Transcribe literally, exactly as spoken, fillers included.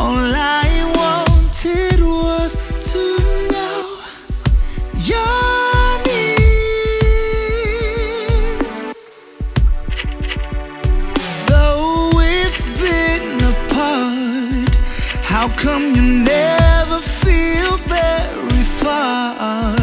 All I wanted was to know you're near. Though we've been apart, how come you never feel very far?